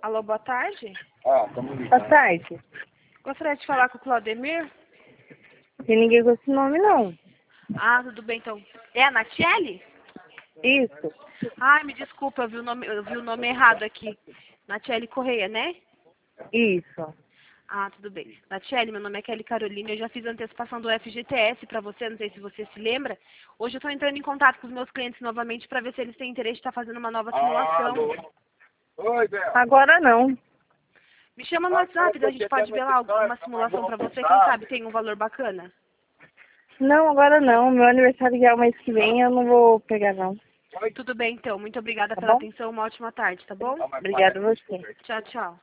Alô, boa tarde. Boa tarde. Gostaria de falar com o Claudemir. Não tem ninguém com esse nome, não. Ah, tudo bem, então. É a Natiele? Isso. Ai, me desculpa, eu vi o nome errado aqui. Natiele Correia, né? Isso. Ah, tudo bem. Natiele, meu nome é Kelly Carolina, eu já fiz a antecipação do FGTS para você, não sei se você se lembra. Hoje eu estou entrando em contato com os meus clientes novamente para ver se eles têm interesse de estar fazendo uma nova simulação. Oi, Bel. Agora não. Me chama no WhatsApp, daí a gente pode ver lá alguma simulação para você, quem sabe tem um valor bacana. Não, agora não. Meu aniversário já é o mês que vem, eu não vou pegar, não. Tudo bem, então. Muito obrigada Tá pela bom? atenção, uma ótima tarde, tá bom? Obrigada a você. Tchau, tchau.